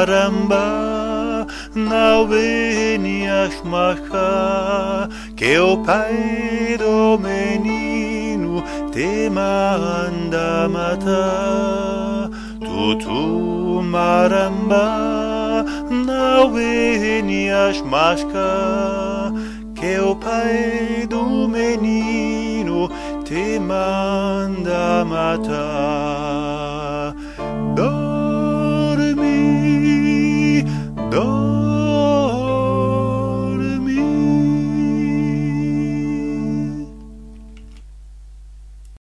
maramba, não venias marcar, que o pai do menino te manda matar. Tu maramba, não venias marcar, que o pai do menino te manda matar.